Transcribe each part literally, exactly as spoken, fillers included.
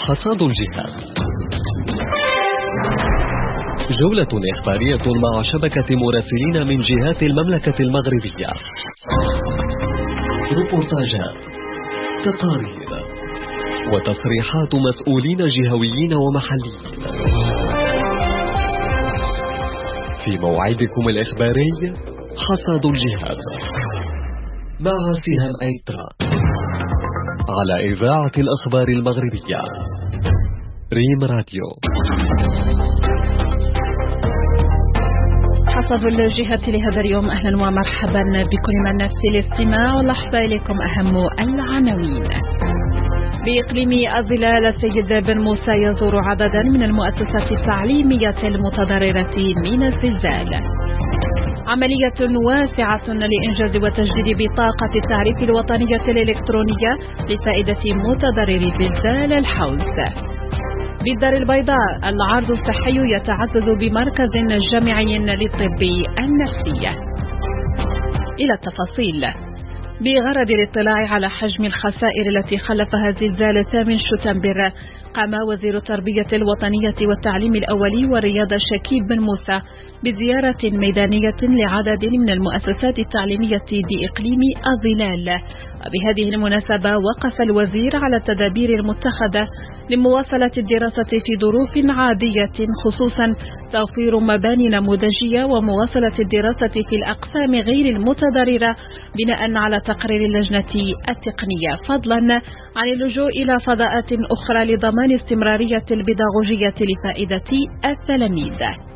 حصاد الجهات، جولة إخبارية مع شبكة مراسلين من جهات المملكة المغربية، روبورتاجات، تقارير وتصريحات مسؤولين جهويين ومحليين في موعدكم الإخباري حصاد الجهات مع سهام أيترا على إذاعة الأخبار المغربية ريم راديو. حصاد الجهات لهذا اليوم، أهلا ومرحبا بكل من نفس الاستماع، واللحظة إليكم أهم العناوين. بإقليم الظلال، السيد بن موسى يزور عددا من المؤسسات التعليمية المتضررة من الزلزال. عملية واسعة لإنجاز وتجديد بطاقة التعريف الوطنية الإلكترونية لفائدة متضرري زلزال الحوز. بالدار البيضاء، العرض الصحي يتعزز بمركز جامعي للطب النفسي. إلى التفاصيل. بغرض الاطلاع على حجم الخسائر التي خلفها زلزال ثامن شتنبر، قام وزير التربية الوطنية والتعليم الأولي والرياضة شكيب بن موسى بزيارة ميدانية لعدد من المؤسسات التعليمية بإقليم الظلال. وبهذه المناسبة وقف الوزير على التدابير المتخذة لمواصلة الدراسة في ظروف عادية، خصوصا توفير مباني نموذجية ومواصلة الدراسة في الأقسام غير المتضررة بناء على تقرير اللجنة التقنية، فضلا عن اللجوء إلى فضاءات أخرى لضمان استمرارية البيداغوجية لفائدة التلاميذ.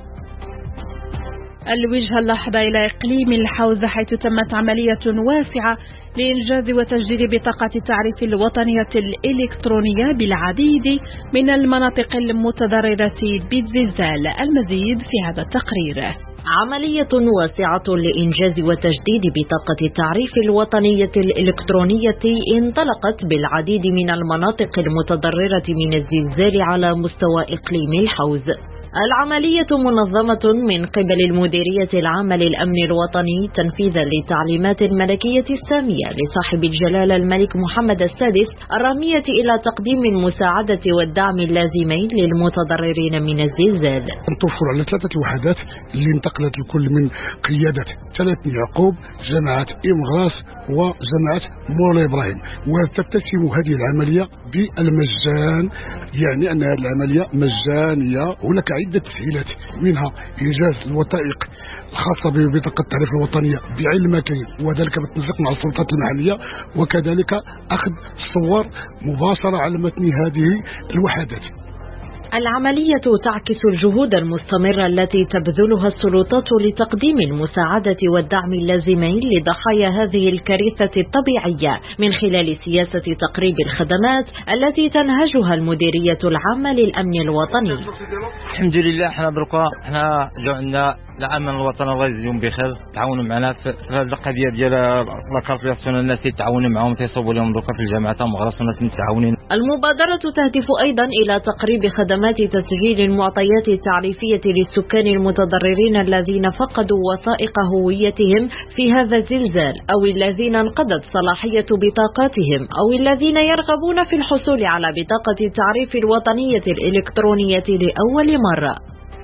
الوجهة اللحظة إلى إقليم الحوز، حيث تمت عملية واسعة لإنجاز وتجديد بطاقة التعريف الوطنية الإلكترونية بالعديد من المناطق المتضررة بالزلزال. المزيد في هذا التقرير. عملية واسعة لإنجاز وتجديد بطاقة التعريف الوطنية الإلكترونية انطلقت بالعديد من المناطق المتضررة من الزلزال على مستوى إقليم الحوز. العملية منظمة من قبل المديرية العامة للأمن الوطني تنفيذا لتعليمات الملكية السامية لصاحب الجلالة الملك محمد السادس الرامية إلى تقديم المساعدة والدعم اللازمين للمتضررين من الزلزال. نتوفر على ثلاثة وحدات اللي انتقلت الكل من قيادة ثلاث يعقوب، جماعة إمغراس وجماعة مولاي إبراهيم، وتتسم هذه العملية بالمجان، يعني أن هذه العملية مجانية. هناك عدة تسهيلات، منها إنجاز الوثائق الخاصة ببطاقة التعريف الوطنية بعلمك، وذلك بالتنسيق مع السلطات المحلية، وكذلك أخذ صور مباشرة على متن هذه الوحدات. العملية تعكس الجهود المستمرة التي تبذلها السلطات لتقديم المساعدة والدعم اللازمين لضحايا هذه الكارثة الطبيعية من خلال سياسة تقريب الخدمات التي تنهجها المديرية العامة للأمن الوطني. الحمد لله، احنا دركا احنا جو عندنا الأمن الوطني الله يجزيهم بخير، تعاونوا معنا في هذه القضية ديال لاكارتياسيون، الناس يتعاونوا معهم تيصوبوا لهم دركا في الجامعة مغرس، والناس متعاونين. المبادرة تهدف أيضا إلى تقريب خدمات تسجيل المعطيات التعريفية للسكان المتضررين الذين فقدوا وثائق هويتهم في هذا الزلزال، أو الذين انقضت صلاحية بطاقاتهم، أو الذين يرغبون في الحصول على بطاقة التعريف الوطنية الإلكترونية لأول مرة.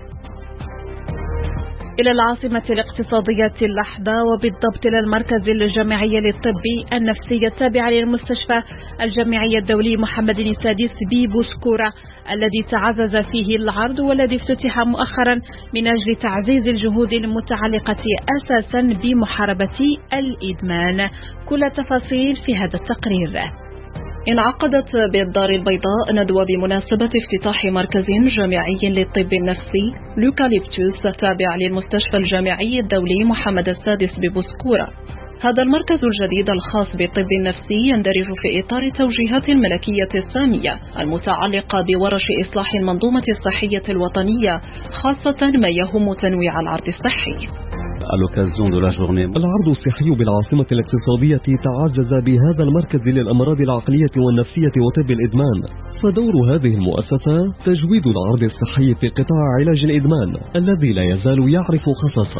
إلى العاصمة الاقتصادية اللحظة، وبالضبط إلى المركز الجامعي للطب النفسي التابع للمستشفى الجامعي الدولي محمد السادس ببوسكورة، الذي تعزز فيه العرض والذي افتتح مؤخرا من أجل تعزيز الجهود المتعلقة أساسا بمحاربة الإدمان. كل التفاصيل في هذا التقرير. انعقدت بالدار البيضاء ندوة بمناسبة افتتاح مركز جامعي للطب النفسي لوكاليبتوس التابع للمستشفى الجامعي الدولي محمد السادس ببوسكورة. هذا المركز الجديد الخاص بالطب النفسي يندرج في إطار توجيهات الملكية السامية المتعلقة بورش إصلاح المنظومة الصحية الوطنية، خاصة ما يهم تنويع العرض الصحي. العرض الصحي بالعاصمة الاقتصادية تعزز بهذا المركز للأمراض العقلية والنفسية وطب الإدمان، فدور هذه المؤسسة تجويد العرض الصحي في قطاع علاج الإدمان الذي لا يزال يعرف خصاصا.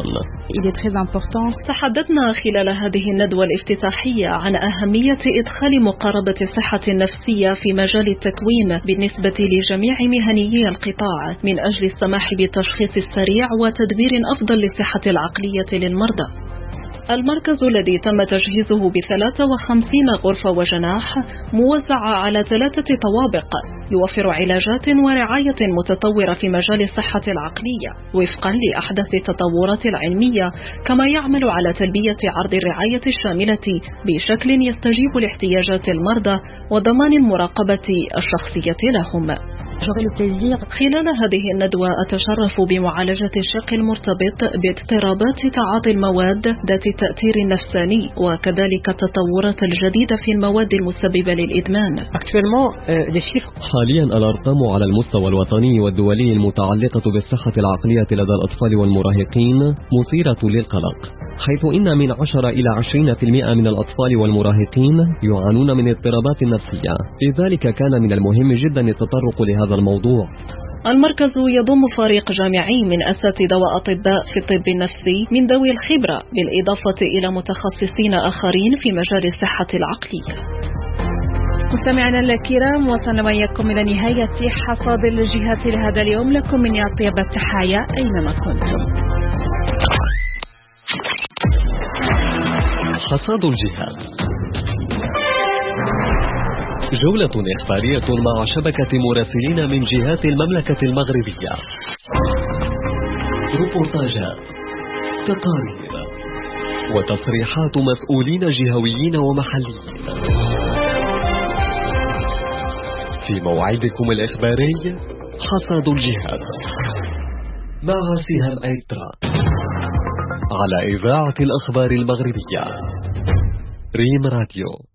تحدثنا خلال هذه الندوة الافتتاحية عن أهمية إدخال مقاربة الصحة النفسية في مجال التكوين بالنسبة لجميع مهنيي القطاع من أجل السماح بالتشخيص السريع وتدبير أفضل للصحة العقلية للمرضى. المركز الذي تم تجهيزه بثلاث وخمسين غرفة وجناح موزعة على ثلاثة طوابق يوفر علاجات ورعاية متطورة في مجال الصحة العقلية وفقا لأحدث التطورات العلمية، كما يعمل على تلبية عرض الرعاية الشاملة بشكل يستجيب لاحتياجات المرضى وضمان المراقبة الشخصية لهم. خلال هذه الندوة أتشرف بمعالجة الشق المرتبط باضطرابات تعاطي المواد ذات التأثير النفساني وكذلك التطورات الجديدة في المواد المسببة للإدمان. حاليا الأرقام على المستوى الوطني والدولي المتعلقة بالصحة العقلية لدى الأطفال والمراهقين مثيرة للقلق، حيث إن من عشرة إلى عشرين بالمئة من الأطفال والمراهقين يعانون من اضطرابات نفسية. لذلك كان من المهم جدا التطرق لهذا الموضوع. المركز يضم فريق جامعي من أساتذة وأطباء في الطب النفسي من ذوي الخبرة، بالإضافة إلى متخصصين آخرين في مجال الصحة العقلية. مستمعينا الكرام، وصلنا وإياكم إلى نهاية حصاد الجهات لهذا اليوم. لكم من أطيب التحايا أينما كنتم. حصاد الجهات، جولة إخبارية مع شبكة مراسلين من جهات المملكة المغربية، روبورتاجات، تقارير وتصريحات مسؤولين جهويين ومحليين في موعدكم الإخباري حصاد الجهات مع سهام أيترا على إذاعة الأخبار المغربية ريم راديو.